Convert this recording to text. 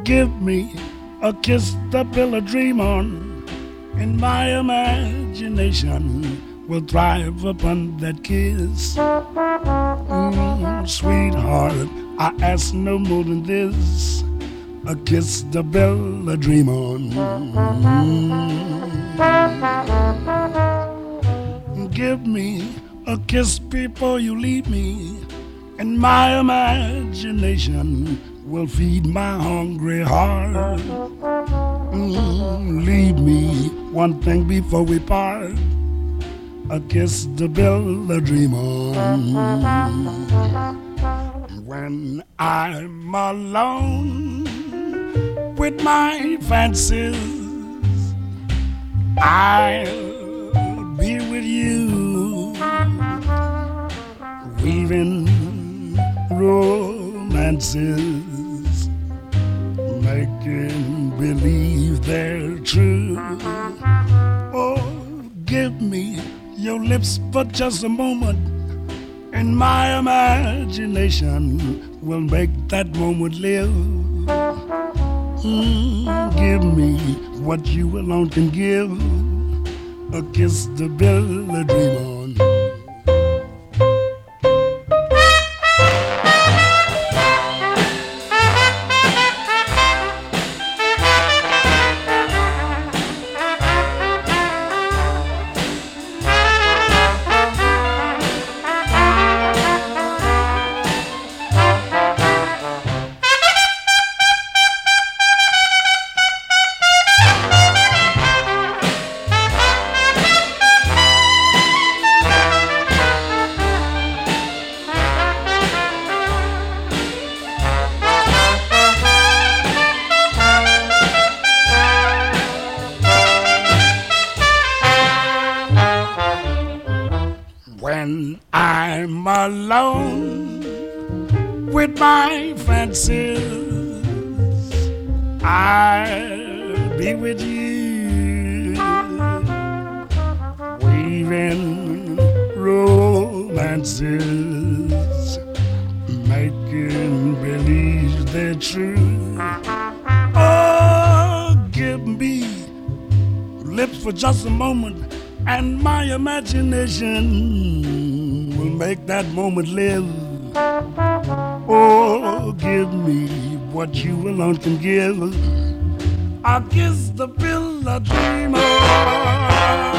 Give me a kiss to build a dream on, and my imagination will thrive upon that kiss. Sweetheart, I ask no more than this, a kiss to build a dream on. Give me a kiss before you leave me, and my imagination will feed my hungry heart. Leave me one thing before we part, a kiss to build a dream on. When I'm alone with my fancies, I'll be with you, weaving romances, making believe they're true. Oh, give me your lips for just a moment, and my imagination will make that moment live. Give me what you alone can give, a kiss to build a dream on. When I'm alone with my fancies, I'll be with you, weaving romances, making believe they're true. Oh, give me lips for just a moment, and my imagination will make that moment live. Oh, give me what you alone can give, I'll kiss the pill a dream on.